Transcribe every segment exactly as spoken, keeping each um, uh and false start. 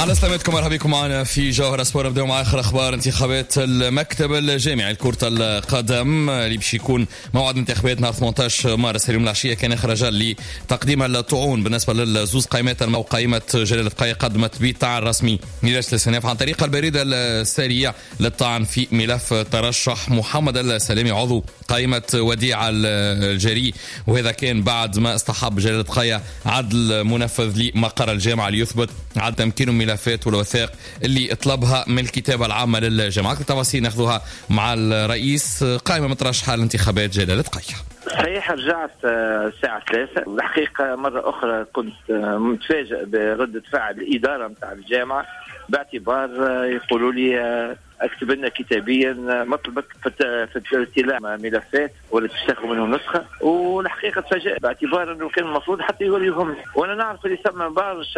على سلامتكم، مرحبا بكم معنا في جوهر سبور. نبداو مع اخر اخبار انتخابات المكتب الجامعي لكرة القدم اللي باش يكون موعد انتخاباتنا ثمانية عشر مارس اليوم العشيه. كان اخر رجال لتقديم الطعون بالنسبه للزوز قائمات وقائمه جلال الفقيه قدمت بطعن رسمي لجنه الاستئناف عن طريق البريده الساريه للطعن في ملف ترشح محمد السلامي عضو قائمه وديع الجري، وهذا كان بعد ما استحب جلال الفقيه عدل منفذ لمقر الجامعه ليثبت عدم تمكين الملفات والوثائق اللي طلبها من الكتابة العامة للجامعة. التفاصيل ناخذوها مع الرئيس قائمة مترشحة لانتخابات جلال الفقيه. صحيح رجعت الساعة ثلاثة. الحقيقة مرة أخرى كنت متفاجئ بردة فعل الإدارة متاع الجامعة، باعتبار يقولوا لي اكتب لنا كتابيا مطلبك في استلام ملفات ولا تشتغل منهم نسخه، والحقيقه تفاجئت باعتبار انه كان المفروض حتى يوريهم، وانا نعرف اللي ثم برشا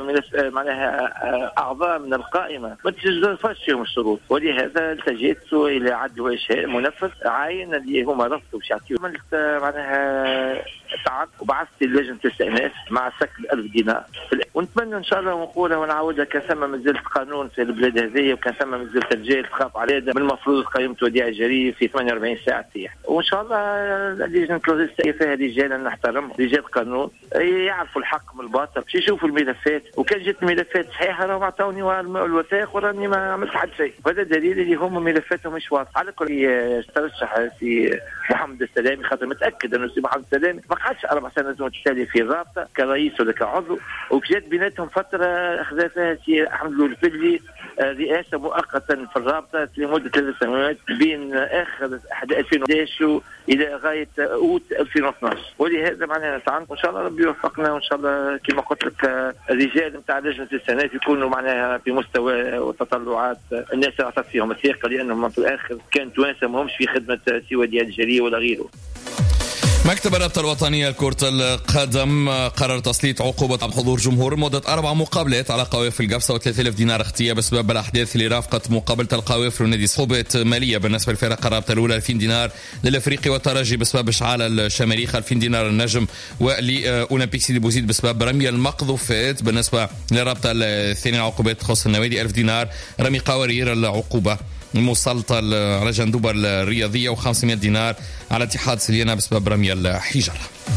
معناها اعضاء من القائمه ما تجوزش فيهم الشروط، ولهذا التجيت الى عدل منفذ عاين اللي هما رفضوا باش يعطيو معناها تعب، وبعثت لجنه الاستئناف مع سكن ألف دينار، ونتمنى ان شاء الله ونقولها ونعاودها كان ثم مازال قانون في البلاد هذه، وكان ثم مازال تسجيل تخاف عليه من المفروض قائمه وديع الجري في ثمانية وأربعين ساعه تسيح، وان شاء الله لجنه الاستئناف فيها رجال نحترم رجال قانون يعرفوا الحق من الباطل، باش يشوفوا الملفات، وكان جت الملفات صحيحه راهم عطاوني الوثائق وراني ما عملت حد شيء، وهذا دليل اللي هم ملفاتهم مش واضحه. على كل ترشح في محمد السلامي خاطر متاكد انه سي محمد السلامي ما قعدش اربع سنوات متتاليه في الرابطه كرئيس ولا كعضو، وجات بيناتهم فتره اخذ فيها سي احمد الولفلي رئاسه مؤقتا في الرابطه لمده ثلاث سنوات بين اخر ألفين وأحد عشر الى غايه اوت ألفين واثناشر، ولهذا معناها نتعنق وان شاء الله ربي يوفقنا، وان شاء الله كما قلت لك الرجال نتاع لجنه الاستئناف يكونوا معناها في مستوى وتطلعات الناس اللي عطت فيهم الثقه، لانهم في الاخر كانوا توانسه ماهمش في خدمه سوى ديال الجري ولا غيره. مكتب الرابطة الوطنية لكرة القدم قرر تسليط عقوبة عن حضور جمهور مدة أربع مقابلات على قوافل القفصة وثلاثة آلاف دينار اختيار بسبب الأحداث اللي رافقت مقابلة القوافل ونادي صحوبات مالية بالنسبة للفرق الرابطة الأولى ألفين دينار للأفريقي والترجي بسبب إشعال الشماريخ ألفين دينار النجم، ولأولمبيك سيدي بوزيد بسبب رمي المقذوفات. بالنسبة للرابطة الثانية عقوبات تخص النوادي ألف دينار رمي قوارير العقوبة مسلطة على جندوبة الرياضية وخمسمائة دينار على اتحاد سليانة بسبب رمي الحجارة.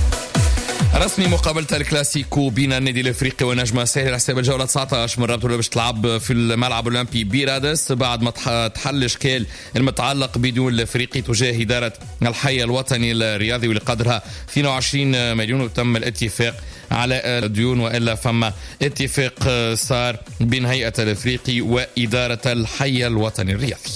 رسمي مقابلة الكلاسيكو بين النادي الافريقي ونجم الساحل على حساب الجولة تسعة عشر من الرابطة باش تلعب في الملعب الاولمبي بيرادس بعد ما تحل اشكال المتعلق بدون الافريقي تجاه ادارة الحي الوطني الرياضي واللي قدرها اثنين وعشرين مليون، وتم الاتفاق على الديون، والا فما اتفاق صار بين هيئة الافريقي وادارة الحي الوطني الرياضي.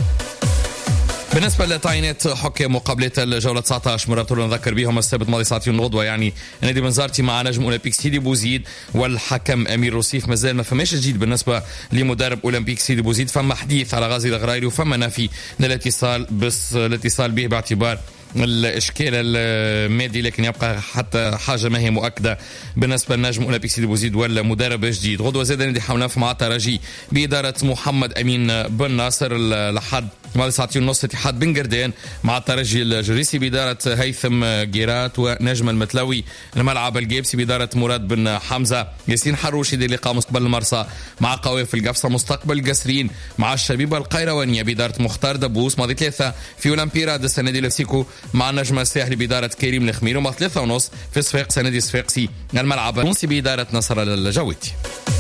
بالنسبة لتعيينات حكام مقابلة الجولة تسعة عشر من الرابطة نذكر بهم السبت الماضي ساعتين غدوة، يعني نادي بنزرتي مع نجم أولمبيك سيدي بوزيد والحكم أمير روسيف. مازال ما فماش جديد بالنسبة لمدرب أولمبيك سيدي بوزيد، فما حديث على غازي الغرايري وفما نفي للاتصال بس الاتصال به باعتبار الاشكال المادي، لكن يبقى حتى حاجه ما هي مؤكده بالنسبه لنجم اولمبيك سيدي بوزيد ولا مدرب جديد. غدوه زاد نادي حاولنا مع الترجي باداره محمد امين بن ناصر لحد مع ساعتين ونص اتحاد بن قردان مع الترجي الجريسي باداره هيثم جيرات ونجم المتلوي الملعب الجيبسي باداره مراد بن حمزه. ياسين حروشي دي لقاء مستقبل المرسى مع قوافل القفصه مستقبل القسرين مع الشبيبه القيروانيه باداره مختار دبوس. ماضي ثلاثه في اولمبيرا دس النادي الفسيكو مع النجم الساحلي بإدارة كريم الخمير، وما ثلاثة ونص في صفاقس نادي صفاقسي الملعب التونسي بإدارة نصر الجويتي.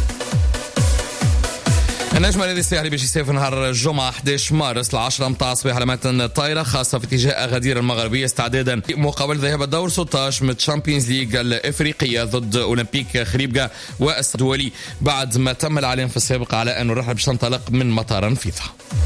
النجم الذي الساحلي باش يسافر نهار الجمعة أحد عشر مارس العشرة متاع الصباح على متن الطائرة خاصة في اتجاه أغادير المغربية استعدادا مقابل ذهاب الدور ستة عشر من تشامبيونز ليج الإفريقية ضد أولمبيك خريبكا والدولي بعد ما تم الإعلان في السابق على أن الرحلة باش تنطلق من مطار نفيذة.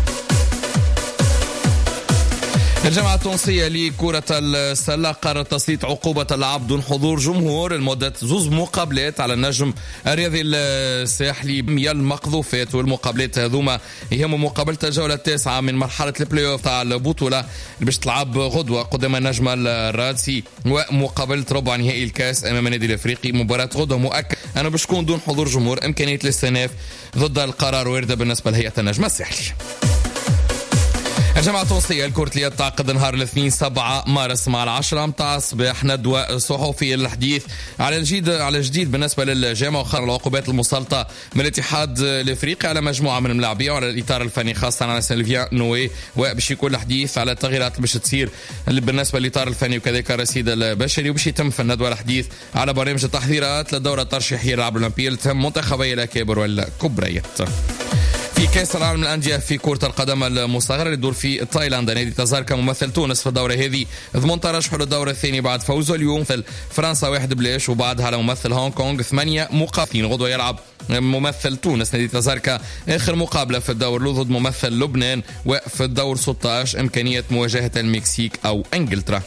الجامعة التونسية لكرة السلة قررت تسليط عقوبة اللعب دون حضور جمهور لمدة زوز مقابلات على النجم الرياضي الساحلي مية المقذوفات، والمقابلات هذوما يهم مقابلة الجولة التاسعة من مرحلة البلاي اوف تاع البطولة اللي باش تلعب غدوة قدام النجم الرادسي، ومقابلة ربع نهائي الكاس امام النادي الافريقي. مباراة غدوة مؤكد انه باش تكون دون حضور جمهور، امكانية الاستئناف ضد القرار واردة بالنسبة لهيئة النجم الساحلي. الجامعة التونسية لكرة اليد تعقد نهار الاثنين سبعة مارس مع العشرة متاع الصباح ندوة صحفية للحديث على الجديد على الجديد بالنسبة للجامعة وخر العقوبات المسلطة من الاتحاد الافريقي على مجموعة من الملاعبية وعلى الاطار الفني خاصة على سيلفيا نوي، وباش يكون الحديث على التغييرات اللي باش تصير بالنسبة للاطار الفني وكذلك الرصيد البشري، وباش يتم في الندوة الحديث على برامج التحضيرات للدورة الترشيحية للألعاب الأولمبية اللي تهم منتخبي الأكابر والكبريات. في كأس العالم للأندية في كرة القدم المصغرة اللي تدور في تايلاند، نادي تزاركا ممثل تونس في الدورة هذه ضمن ترشحه للدورة الثانية بعد فوزه اليوم في فرنسا واحد بلاش، وبعدها على ممثل هونغ كونغ ثمانية مقابلين. غدوة يلعب ممثل تونس نادي تزاركا آخر مقابلة في الدور له ضد ممثل لبنان، وفي الدور ستة عشر إمكانية مواجهة المكسيك أو إنجلترا.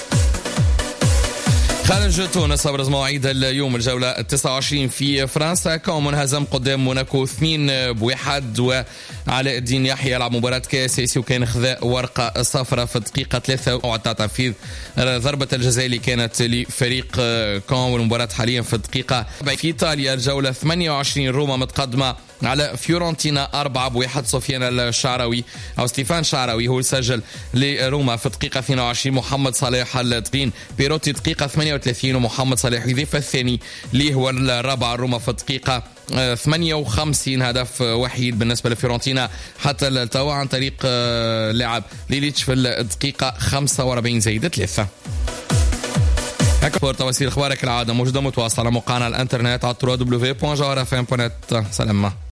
خارج تونس أبرز مواعيد اليوم الجولة التاسعة وعشرين في فرنسا، كون منهزم قدام موناكو اثنين بواحد، وعلاء الدين يحيى يلعب مباراة كاساسي وكان خذاء ورقة صفراء في الدقيقة ثلاثة وتاع تنفيذ ضربة الجزاء اللي كانت لفريق كون، والمباراة حاليا في الدقيقة. في إيطاليا الجولة ثمانية وعشرين روما متقدمة على فيورنتينا أربعة بواحد. سفيان الشعراوي أو ستيفان شعراوي هو سجل لروما في الدقيقة اثنين وعشرين، محمد صالح التقين بيروتي دقيقة ثمانية وثلاثين، ومحمد صالح يضيف الثاني اللي هو الرابع روما في الدقيقة ثمانية وخمسين. هدف وحيد بالنسبة لفيورنتينا حتى التو عن طريق لاعب ليليتش في الدقيقة خمسة وأربعين زائد ثلاثة. هكذا توصيل اخبارك العادة موجودة متواصلة على موقعنا الانترنت على دبليو دبليو دبليو دوت جوهر اف ام دوت نت. سلام.